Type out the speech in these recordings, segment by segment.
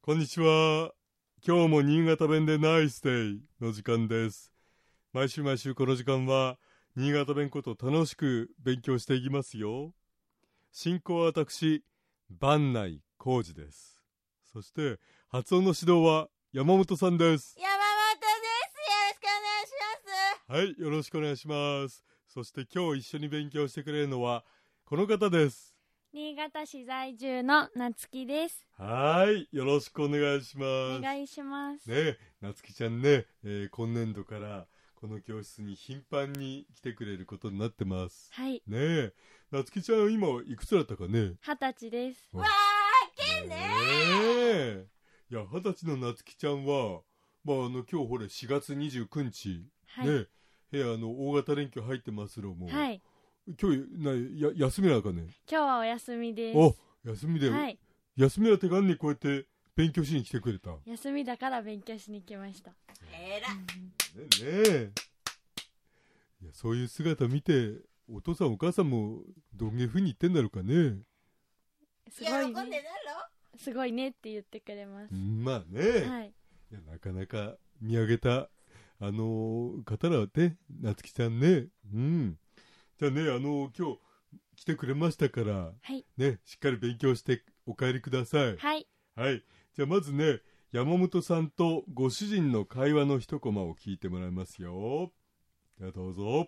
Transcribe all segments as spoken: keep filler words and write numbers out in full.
こんにちは。今日も新潟弁でナイスデイの時間です。毎週毎週この時間は新潟弁こと楽しく勉強していきますよ。進行は私、番内浩二です。そして発音の指導は山本さんです。 山本です。よろしくお願いします。 はい、よろしくお願いします。そして今日一緒に勉強してくれるのはこの方です。 新潟市在住のなつきです。 はい、よろしくお願いします。 お願いします。 ね、なつきちゃんね、えー、今年度からこの教室に頻繁に来てくれることになってます。 はい。 ねえ、なつきちゃん今いくつだったかね。 二十歳です。 わーけねー。ねいや、二十歳のなつきちゃんは、まああの今日ほれしがつにじゅうくにち、 はい、 ね、部屋の大型連休入ってますろも。 はい。 今日なや休みなのかね。 今日はお休みです。 お、休みで、はい、休みは手軽にこうやって勉強しに来てくれた。 休みだから勉強しに来ました。 えらねえねえ、いやそういう姿見てお父さんお母さんもどんな風に言ってんだろうかね。 すごいね。 喜んでなろすごいねって言ってくれます。 まあね、 はい、 いやなかなか見上げたあのー、方らね、なつきちゃんね。うん。じゃあね、あのー、今日来てくれましたから、 はい、 ね、しっかり勉強してお帰りください。 はい。 はい。じゃあまずね、山本さんとご主人の会話の一コマを聞いてもらいますよ。じゃあどうぞ。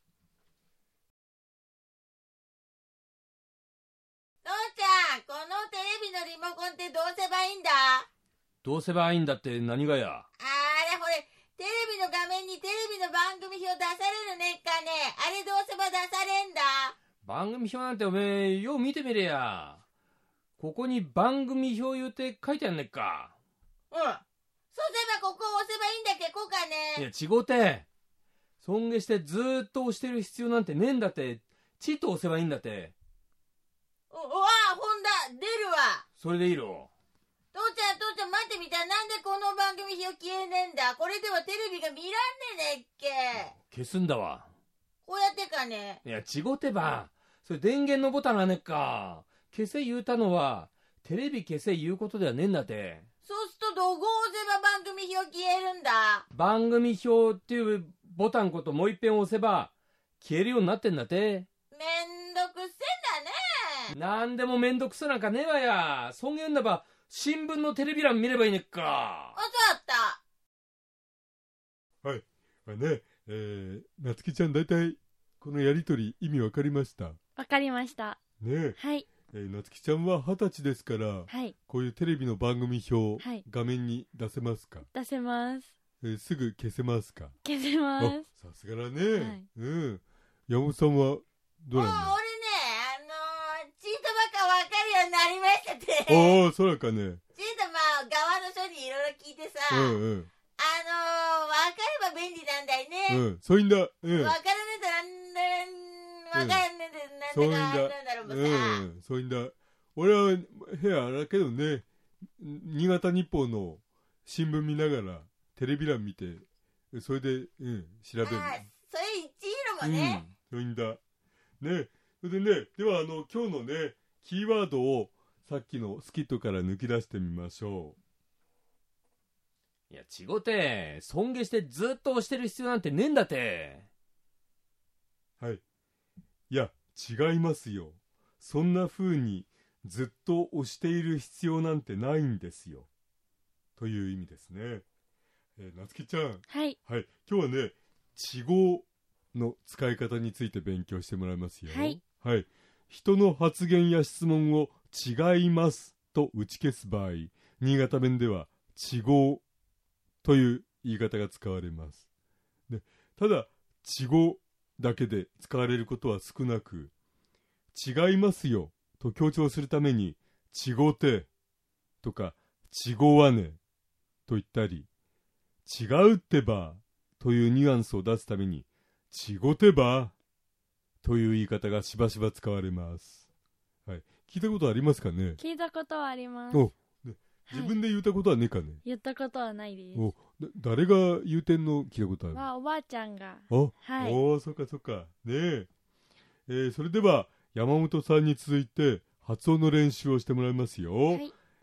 父ちゃん、このテレビのリモコンってどうせばいいんだ？ どうせばいいんだって何がや。 あれほれ、テレビの画面にテレビの番組表出されるねっかね。あれどうせば出されんだ？ 番組表なんておめえよう見てみれや。ここに番組表言うて書いてあんねっか。 うん。そうすればここを押せばいいんだっけこかね。 いや違うて、尊敬してずーっと押してる必要なんてねえんだって。ちっと押せばいいんだって。 お、おわあ、ほんだ、出るわ。 それでいいろ。 父ちゃん、父ちゃん待ってみた。なんでこの番組表消えねえんだ？これではテレビが見らんねえねっけ。 消すんだわ。 こうやってかね。 いや違うてば、それ電源のボタンがねっか。消せ言うたのはテレビ消せ言うことではねえんだって。 そうするとどこを押せば番組表消えるんだ？ 番組表っていうボタンこともう一遍押せば消えるようになってんだって。 めんどくせえんだね。 なんでもめんどくさなんかねえわや。そう言うんだば新聞のテレビ欄見ればいいねっか。 わかった。 はい。まあね、えー、なつきちゃんだいたいこのやりとり意味わかりました？ わかりました。 ねえ。 はい。 えー、なつきちゃんは二十歳ですから、 はい、 こういうテレビの番組表、 はい、 画面に出せますか？ 出せます。 えー、すぐ消せますか？ 消せます。 さすがだね、 はい、 うん。山本さんはどうなんだ？ もう俺ね、あのー、チートばっかわかるようになりましたって。 おー、そうなんかね。 チートまあ側の人にいろいろ聞いてさ、 うんうん、 あのー、わかれば便利なんだよね。 うん、そういうんだ。うん。 わからねえとなんだ、わからねえとなんだかなんだろうもさ。 うん、そういうんだ。俺は部屋あれだけどね、新潟日報の新聞見ながらテレビ欄見て、それで、うん、調べる。 あ、それ一位のもね。 うん、そういうんだ。ね、それでね、ではあの今日のねキーワードをさっきのスキットから抜き出してみましょう。いや違うて、尊敬してずっと押してる必要なんてねえんだって。 はい。いや違いますよ。そんな風にずっと押している必要なんてないんですよ。という意味ですね。えー、なつきちゃん。 はい。 はい。今日はね、稚語の使い方について勉強してもらいますよ。 はい。 はい。人の発言や質問を違いますと打ち消す場合、新潟弁では稚語という言い方が使われます。で、ただ、稚語だけで使われることは少なく、違いますよと強調するために、ちごてとか、ちごわねと言ったり、違うってばというニュアンスを出すために、ちごてばという言い方がしばしば使われます。はい、聞いたことありますかね？ 聞いたことはあります。 お、ね、自分で言ったことはねえかね？ 言ったことはないです。 お、だ誰が言うてんの聞いたことある？ はおばあちゃんが。 お、 はい、 おー、そっかそっか。ねえ。えー、それでは山本さんに続いて発音の練習をしてもらいますよ。はい、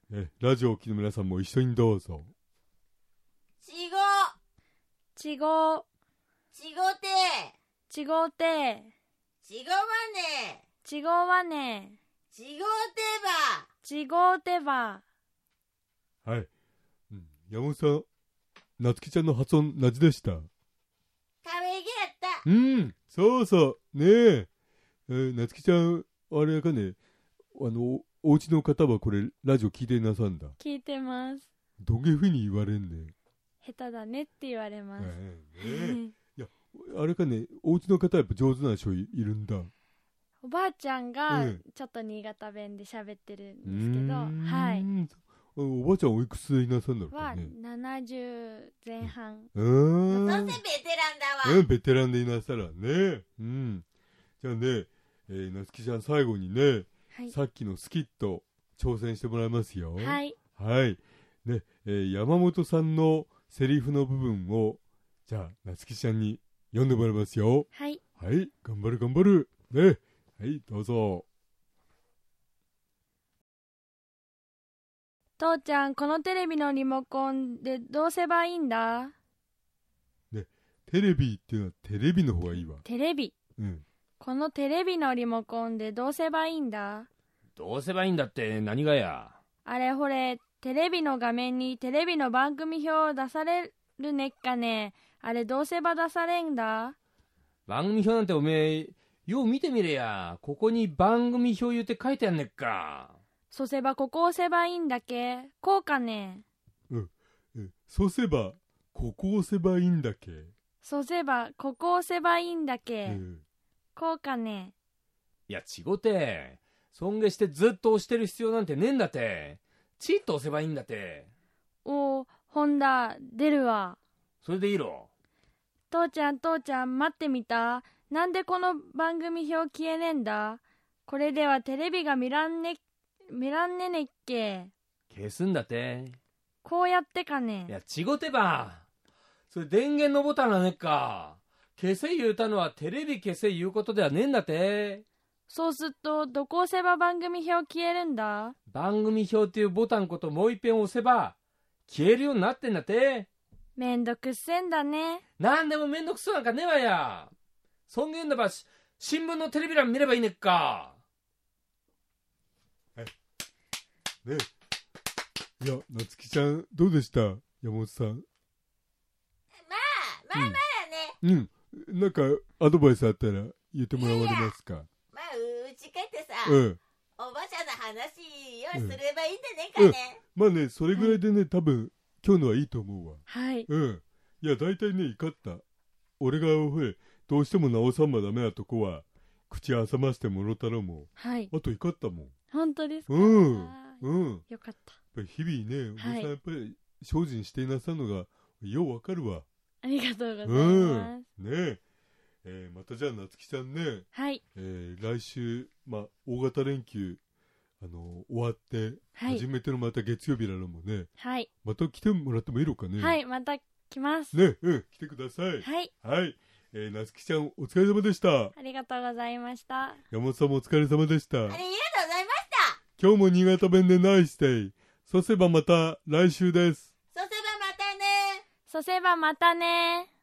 えラジオを聴きの皆さんも一緒にどうぞ。 ちご、 ちご、 ちごて、 ちごて、 ちごまね、 ちごわね、 ちごてば。 ちごてば。 はい、うん、山本さん、なつきちゃんの発音同じでした。 かべげやった。 うん、そうそうねえ、えー、なつきちゃんあれかね、あの お, お家の方はこれラジオ聞いてなさんだ。 聞いてます。 どげふうに言われんね。 下手だねって言われます。 えーね、いやあれかね、お家の方はやっぱ上手な人いるんだ。 おばあちゃんがうんちょっと新潟弁で喋ってるんですけど、はい。 おばあちゃんおいくつでいなさんだろうかはね。 ななじゅうぜん半。 うーん。 そしてベテランだわ。 うん、ベテランでいなさらね。うん。じゃあね、えー、なつきちゃん最後にね、 はい。 さっきのスキット挑戦してもらいますよ。 はい。 はい。ね、えー、山本さんのセリフの部分を、じゃあ、なつきちゃんに読んでもらいますよ。 はい。 はい、頑張る頑張る。ね。はい、どうぞ。 父ちゃん、このテレビのリモコンでどう押せばいいんだ？ ね、テレビっていうのはテレビの方がいいわ。 テレビ。 うん。 このテレビのリモコンでどうせばいいんだ？ どうせばいいんだって何がや。 あれほれ、テレビの画面にテレビの番組表を出されるねっかね。あれどうせば出されんだ？ 番組表なんておめえ、よう見てみれや。ここに番組表言って書いてあんねっか。 そせばここ押せばいいんだけ。こうかね。 うん。うん、そうせば、ここ押せばいいんだけ。 そせばここ押せばいいんだうけ。 ん。 こうかね。 いや、ちごて。尊敬してずっと押してる必要なんてねえんだって。チッと押せばいいんだって。 おー、ほんだ、出るわ。 それでいいろ。 父ちゃん父ちゃん待ってみた。なんでこの番組表消えねえんだ？これではテレビが見らんね、見らんねねっけ。 消すんだって。 こうやってかね。 いや、ちごてば。それ電源のボタンはねっか。消せ言うたのはテレビ消せ言うことではねえんだって。 そうすっとどこ押せば番組表消えるんだ？ 番組表っていうボタンこともう一遍押せば消えるようになってんだって。 めんどくっせんだね。 なんでもめんどくそうなんかねえわや。尊厳だばし新聞のテレビ欄見ればいいねっか。 ね。いや、なつきちゃんどうでした、山本さん。 まあ、まあまあやね。 うん。なんかアドバイスあったら言ってもらわれますか。 まあ、うち帰ってさ、 うん。 おばちゃんの話をすればいいんでねかね。 まあね、それぐらいでね、多分今日のはいいと思うわ。 はい。 うん。いや、大体ね、怒った。俺がほれ、どうしても直さんまダメなとこは、口挟ましてもろたらもはい。 あと怒ったもん。 本当ですか？ うんあーうん。やっよかった。 ぱり日々ね、おじさんはいやっぱり精進していなさるのが、ようわかるわ。 ありがとうございうん。 ます。 ねえ。えーまたじゃあ、なつきちゃんね、 はい。 えー来週、まあ、大型連休、あの終わって、 はい初めてのまた月曜日なのもね、 はい。 また来てもらってもいいのかね。 はい。また来ます。 ね、うん、来てください。 はい。 はい。えー、なつきちゃん、お疲れ様でした。 ありがとうございました。 山本さんもお疲れ様でした。 ありがとうございました。 今日も新潟弁でナイスデイ。そうすればまた来週です。 そせばまたね。 そせばまたね。